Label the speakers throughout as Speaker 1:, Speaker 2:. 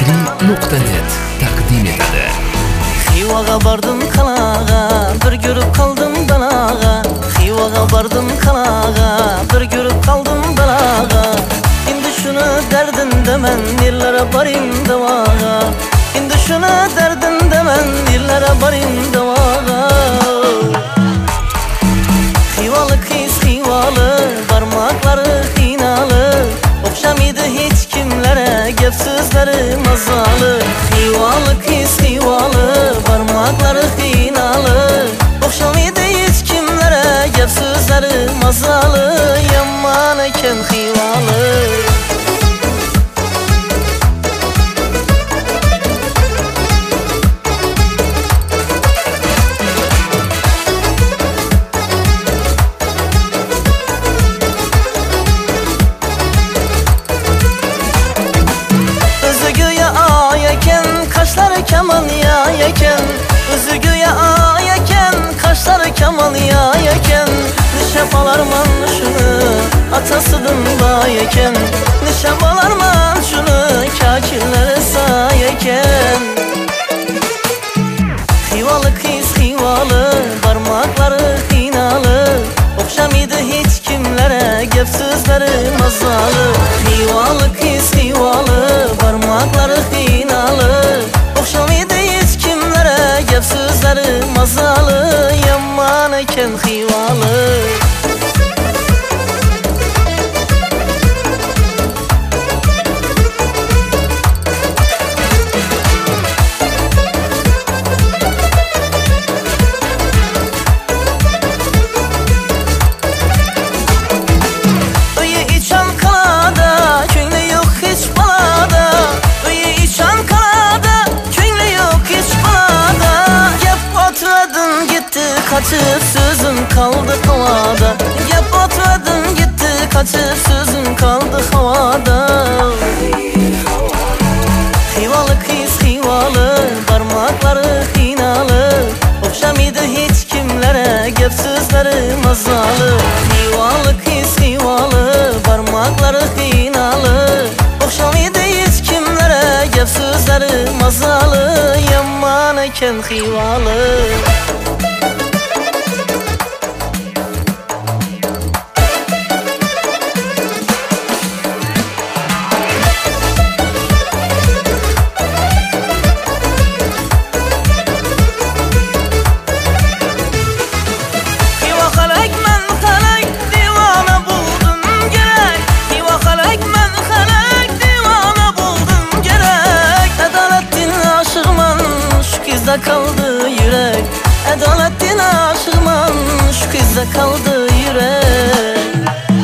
Speaker 1: mp3.net taqdim etadi.
Speaker 2: Xivaga bardim qalaga, bir ko'rib qoldim dalaga. Xivaga bardim qalaga, bir ko'rib qoldim dalaga. Endi shuni dardimda men yerlara boring davaga. Endi shuni dardimda men yerlara boring davaga. Xivalı qiz xivalı, barmoqlari xiynalı. O'xshamaydi hech kimlere, gap so'zlari mazalı. Xivalı qiz xivalı, barmoqlari xiynalı. O'xshamaydi hech kimlere, gap so'zlari mazalı. Yomon ekan xivalı. Kaşları keman yayken, özü güya ayken, kaşları keman yayken. Nişe balarman şunu, atasıdın bayken. Nişe balarman şunu, kakillere sayken. Xivalı qiz xivalı, barmoqlari xiynalı. O'xshamaydi hech kimlere, gap so'zlari mazalı. Xivalı qiz xivalı, barmoqlari xiynalı. O'xshamaydi hech kimlere, gap so'zlari mazalı. Yomon ekan xivalı. Kaçıp sözüm kaldı havada. Gap atmadın gitti, kaçıp sözüm kaldı havada. Xivalı qiz xivalı, barmoqlari xiynalı. O'xshamaydi hech kimlere, gap so'zlari mazalı. Xivalı qiz xivalı, barmoqlari xiynalı. O'xshamaydi hech kimlere, gap so'zlari mazalı. Yomon ekan xivalı. Kaldı yürek, Adalettin aşığıman, şu kızda kaldı yürek.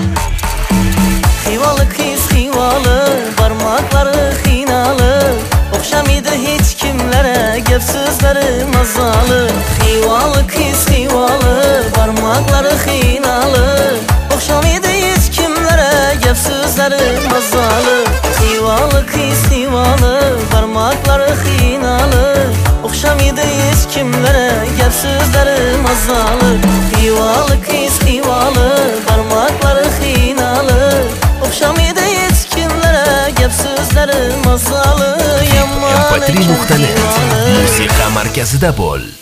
Speaker 2: Xivalı qiz xivalı, barmoqlari xiynalı. O'xshamaydi hech kimlere, gap so'zlari mazalı. Xivalı qiz xivalı, barmoqlari xiynalı. O'xshamaydi hech kimlere, gap so'zlari mazalı. Xivalı qiz xivalı, barmoqlari xiynalı. O'xshamaydi hech kimlere, gap so'zlari mazalı. Xivalı qiz xivalı, barmoqlari xiynalı. O'xshamaydi hech kimlere, gap so'zlari mazalı. Yomon ekan xivalı.
Speaker 1: mp3.net musiqa markazida bo'l.